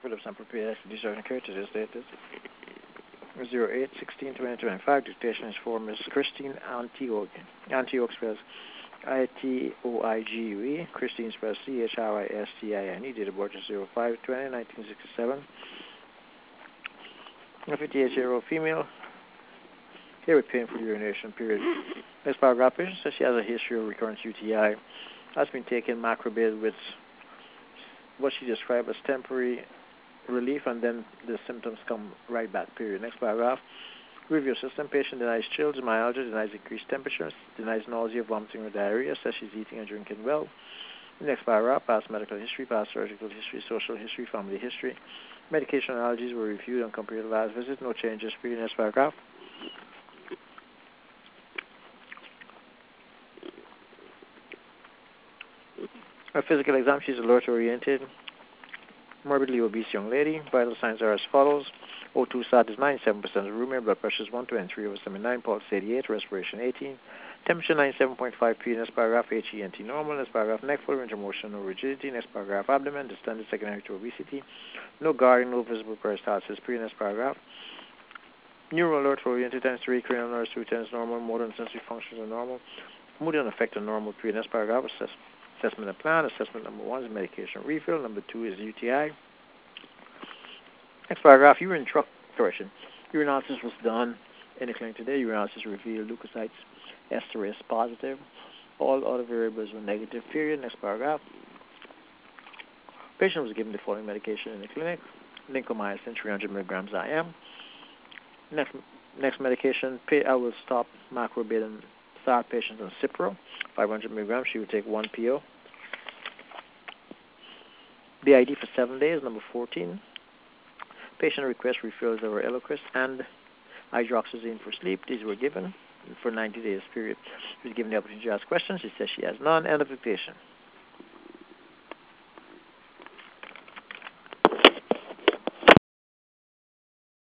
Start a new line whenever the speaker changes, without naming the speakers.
Phillips and prepared discharge and care to this date is 08/16/2025. Dictation is for Ms. Christine Antioch. Antioch spells Itoigue. Christine spells Chrisistine. Date of birth is 05/20/1967. A 58-year-old female. Here with painful urination period. Next paragraph, patient says she has a history of recurrent UTI. Has been taking macrobid with what she described as temporary relief, and then the symptoms come right back, period. Next paragraph. Review system. Patient denies chills, myalgia, denies increased temperatures, denies nausea, vomiting, or diarrhea, says she's eating and drinking well. Next paragraph. Past medical history, past surgical history, social history, family history. Medication allergies were reviewed and compared to last visit. No changes, period. Next paragraph. A physical exam. She's alert-oriented, morbidly obese young lady. Vital signs are as follows. O2 sat is 97% of room air. Blood pressure is 123/79. Pulse 88. Respiration 18. Temperature 97.5 P. Next paragraph. HENT normal. Next paragraph. Neck full range of motion, no rigidity. Next paragraph. Abdomen distended secondary to obesity. No guarding, no visible peristalsis. Next paragraph. Neural alert oriented times 3. Cranial nerves 2 times normal. Motor and sensory functions are normal. Mood and affect are normal. Next paragraph. Assessment and plan. Assessment number 1 is medication refill. Number 2 is UTI. Next paragraph. Urinalysis was done in the clinic today. Urinalysis revealed leukocytes esterase positive. All other variables were negative, period. Next paragraph. Patient was given the following medication in the clinic. Lincomycin 300 milligrams IM. Next medication. I will stop macrobid and start patient on Cipro 500 milligrams. She would take 1 PO. BID for 7 days. Number 14. Patient request refills of Eliquis and hydroxyzine for sleep. These were given for 90 days period. She was given the opportunity to ask questions. She says she has none. End of dictation.